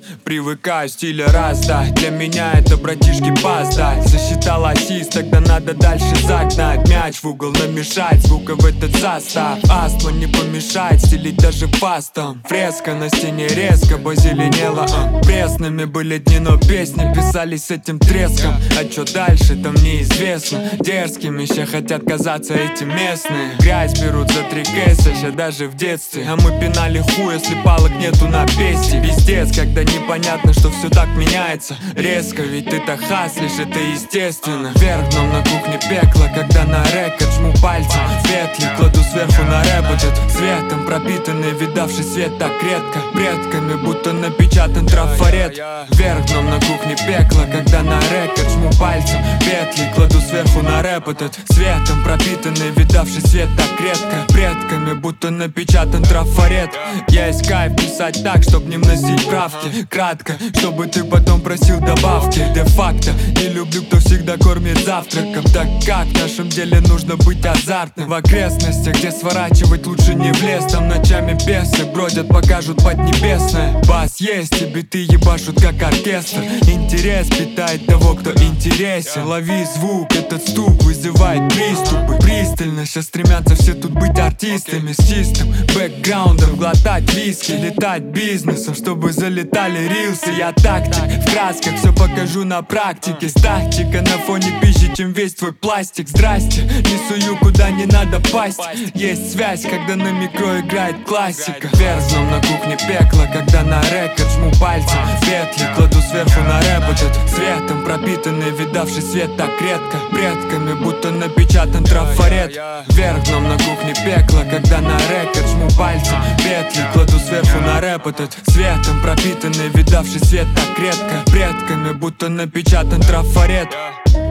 Привыкаю стиля раста. Для меня это, братишки, паста. Засчитал ассист, тогда надо дальше загнать мяч в угол, намешать звука в этот состав. Астма не помешает стелить даже пастом. Фреска на стене резко позеленела. Пресными были дни, но песни писались с этим треском. А чё дальше, там неизвестно. Дерзкими еще хотят казаться эти местные. Грязь берут за 3 кейса, ща даже в детстве. А мы пинали хуй, если палок нету на песте. Пиздец, когда непонятно, что все так меняется резко, ведь ты-то хаслишь, это естественно. Вверх дном на кухне пекло, когда на рекорд жму пальцем петли, кладу сверху на рэп этот светом пропитанный, видавший свет так редко. Предками будто напечатан трафарет. Вверх дном на кухне пекло, когда на рекорд жму пальцем петли, кладу сверху на рэп этот светом пропитанный, видавший свет так редко. Предками будто напечатан трафарет. Есть кайф писать так, чтоб не вносить правки. Кратко, чтобы ты потом просил добавки. Де-факто не люблю, кто всегда кормит завтраком. Так как в нашем деле нужно быть азартным. В окрестностях, где сворачивать лучше не в лес. Там ночами бесы бродят, покажут поднебесное. Бас есть и биты ебашут как оркестр. Интерес питает того, кто интересен. Лови звук, этот стук вызывает приступы. Пристально сейчас стремятся все тут быть артистами. С чистым бэкграундом глотать виски, летать бизнесом, чтобы залетали рилсы. Я тактик, в красках все покажу на практике. Статика на фоне пищи, чем весь твой пластик. Здрасте, не сую куда не надо пасть. Есть связь, когда на микро играет классика. Вверх дном на кухне пекло, когда на рекорд жму пальцем петли, кладу сверху на рэп этот светом пропитанный, видавший свет так редко. Предками будто напечатан трафарет. Вверх дном на кухне пекло, когда на рекорд жму пальцем петли, кладу сверху на рэп этот светом пропитанный, видавший свет так редко. Предками будто напечатан трафарет.